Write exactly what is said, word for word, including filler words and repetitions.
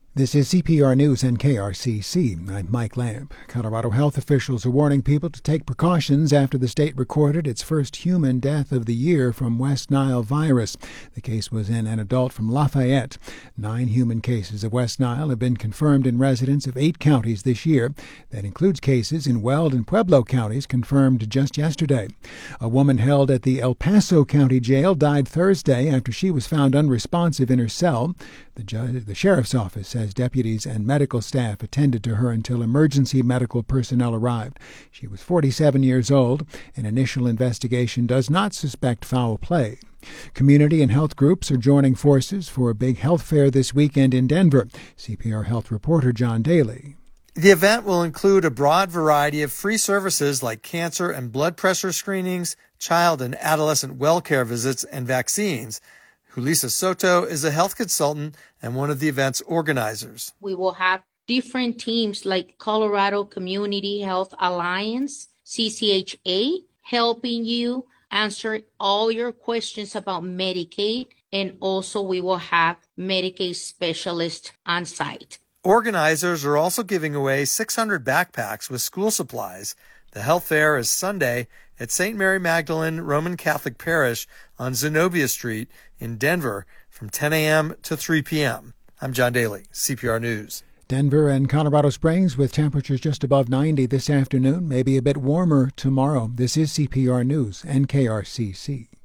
This is C P R News and K R C C. I'm Mike Lamb. Colorado health officials are warning people to take precautions after the state recorded its first human death of the year from West Nile virus. The case was in an adult from Lafayette. Nine human cases of West Nile have been confirmed in residents of eight counties this year. That includes cases in Weld and Pueblo counties confirmed just yesterday. A woman held at the El Paso County Jail died Thursday after she was found unresponsive in her cell. The, judge, the sheriff's office says deputies and medical staff attended to her until emergency medical personnel arrived. She was forty-seven years old. An initial investigation does not suspect foul play. Community and health groups are joining forces for a big health fair this weekend in Denver. C P R Health reporter John Daly. The event will include a broad variety of free services like cancer and blood pressure screenings, child and adolescent well care visits, and vaccines. Julissa Soto is a health consultant and one of the event's organizers. We will have different teams like Colorado Community Health Alliance, C C H A, helping you answer all your questions about Medicaid, and also we will have Medicaid specialists on site. Organizers are also giving away six hundred backpacks with school supplies. The health fair is Sunday at Saint Mary Magdalene Roman Catholic Parish on Zenobia Street in Denver from ten a.m. to three p.m. I'm John Daly, C P R News. Denver and Colorado Springs with temperatures just above ninety this afternoon, maybe a bit warmer tomorrow. This is C P R News and K R C C.